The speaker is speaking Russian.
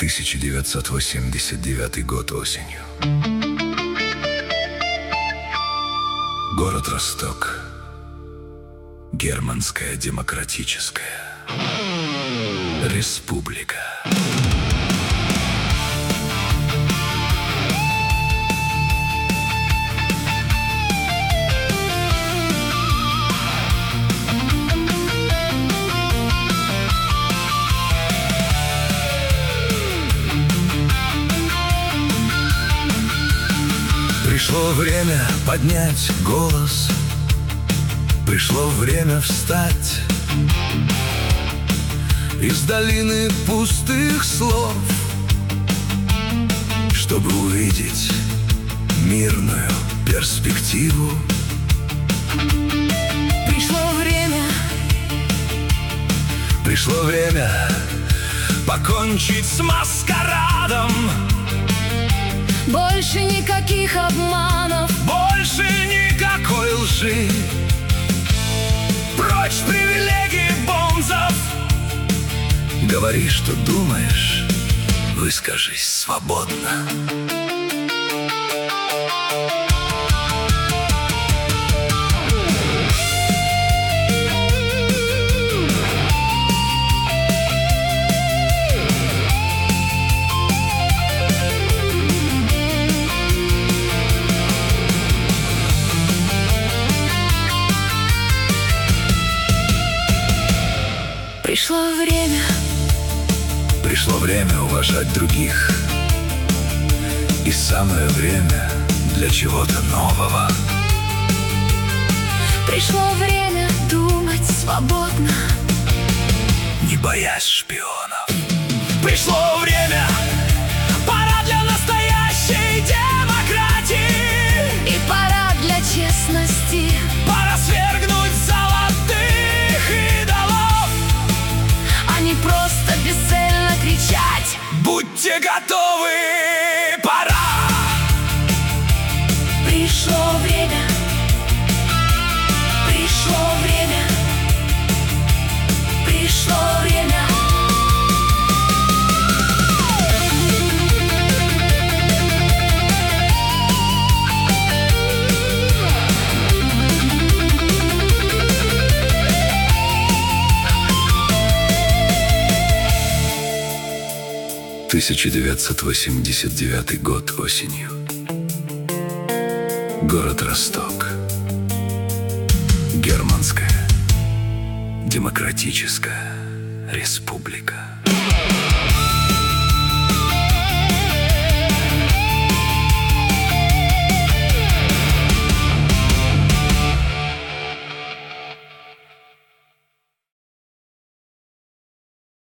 1989 год осенью. Город Росток. Германская демократическая республика. Пришло время поднять голос, пришло время встать из долины пустых слов, чтобы увидеть мирную перспективу. Пришло время покончить с маскарадом. Больше никаких обманов, больше никакой лжи. Прочь привилегии бонзов. Говори, что думаешь, выскажись свободно. Пришло время уважать других. И самое время для чего-то нового. Пришло время думать свободно, не боясь шпионов. Пришло время, пора для настоящей демократии. И пора для честности. Пора свергнуть золотых идолов, а не просто бесцельно кричать. Будьте готовы, пора! Пришло время. Пришло время. Пришло время. — 1989 год осенью. Город Росток. Германская демократическая республика.